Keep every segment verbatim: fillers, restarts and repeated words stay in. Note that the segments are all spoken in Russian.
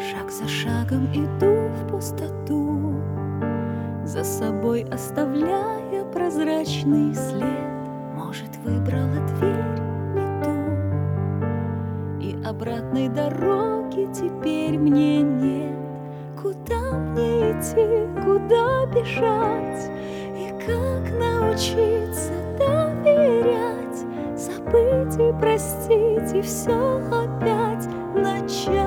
Шаг за шагом иду в пустоту, за собой оставляя прозрачный след. Может, выбрала дверь не ту, и обратной дороги теперь мне нет. Куда мне идти, куда бежать, и как научиться доверять, забыть и простить, и все опять начать.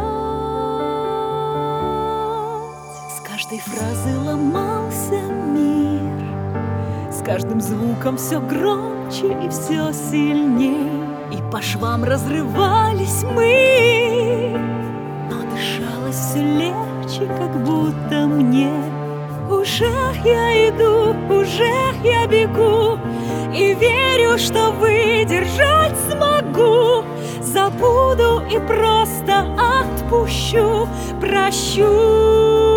С каждой фразы ломался мир, с каждым звуком все громче и все сильней, и по швам разрывались мы, но дышалось все легче, как будто мне. Уже я иду, уже я бегу, и верю, что выдержать смогу. Забуду и просто отпущу, прощу.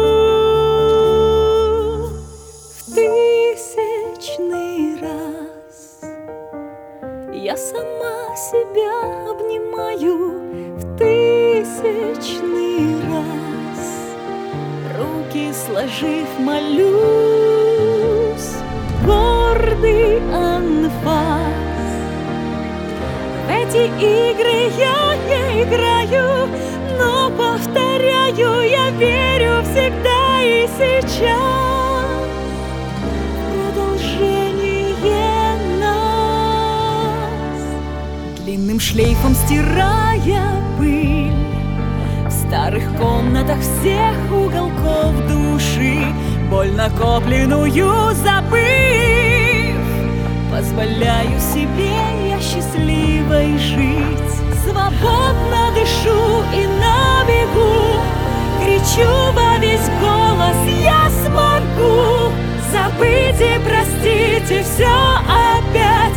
В тысячный раз я сама себя обнимаю. В тысячный раз, руки сложив, молюсь. Гордый анфас, в эти игры я не играю, но повторяю, я верю всегда и сейчас в продолжение нас. Длинным шлейфом стирая пыль в старых комнатах всех уголков души, боль накопленную забыв, позволяю себе я счастливой жить. Свободно дышу и на бегу кричу во весь голос: я смогу забыть и простить, и все опять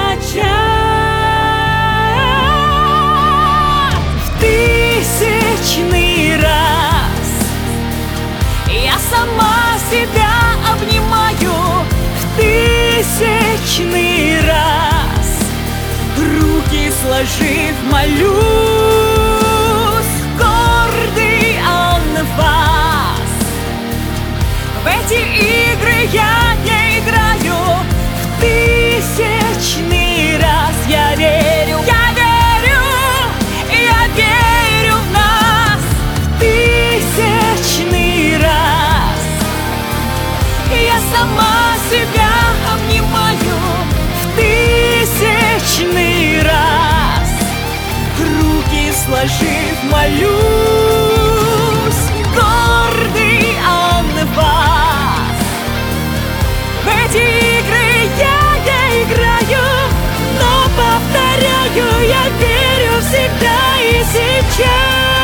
начать. В тысячный раз я сама себя обнимаю. В тысячный раз, руки сложив, молюсь. Гордый анфас, в эти игры я не играю. В тысячный раз я верю, я верю, я верю в нас. В тысячный раз я сама себя обнимаю. В тысячный раз, руки сложив, молюсь. Гордый анфас, в эти игры я не играю, но повторяю, я верю всегда и сейчас.